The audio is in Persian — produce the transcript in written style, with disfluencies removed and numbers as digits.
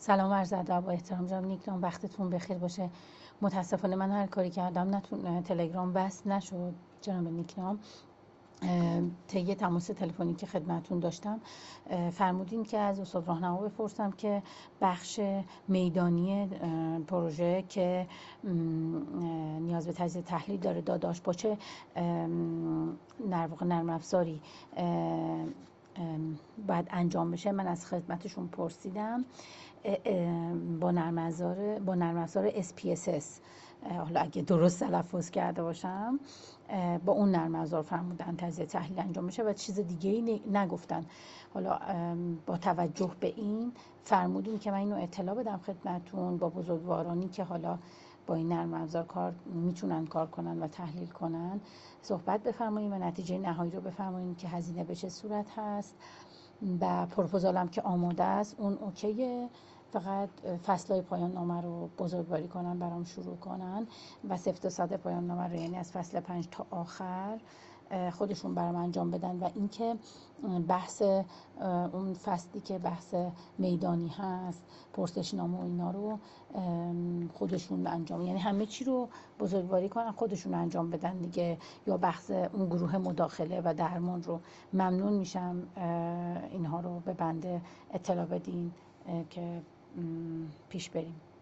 سلام عرض ادب و احترام جناب نیکنام، وقتتون بخیر باشه. متاسفانه من هر کاری کردم تلگرام وصل نشد جناب نیکنام. طی تماس تلفنی که خدمتون داشتم فرمودین که از استاد راهنما بپرسم که بخش میدانی پروژه که نیاز به تجزیه تحلیل داره داداش با چه نرم افزاری باید انجام بشه. من از خدمتشون پرسیدم با نرم افزار SPSS، حالا اگه درست تلفظ کرده باشم، با اون نرم افزار فرمودن تجزیه تحلیل انجام بشه و چیز دیگه ای نگفتن. حالا با توجه به این فرمودین که من اینو اطلاع بدم خدمتون با بزرگوارانی که حالا با این نرم افزار میتونن کار کنن و تحلیل کنن صحبت بفرمایید و نتیجه نهایی رو بفرمایید که هزینه به چه صورت هست و پروپوزالم که آماده است اون اوکیه. فقط فصلهای پایان نامه رو بزرگواری کنن، برام شروع کنن و سفت و ساده پایان نامه رو، یعنی از فصل 5 تا آخر خودشون برام انجام بدن و اینکه بحث اون فصلی که بحث میدانی هست، پرسشنامه و اینا رو خودشون انجام، یعنی همه چی رو بزرگواری کنن خودشون انجام بدن دیگه، یا بحث اون گروه مداخله و درمان رو. ممنون میشم اینها رو به بنده اطلاع بدین که پیش بریم.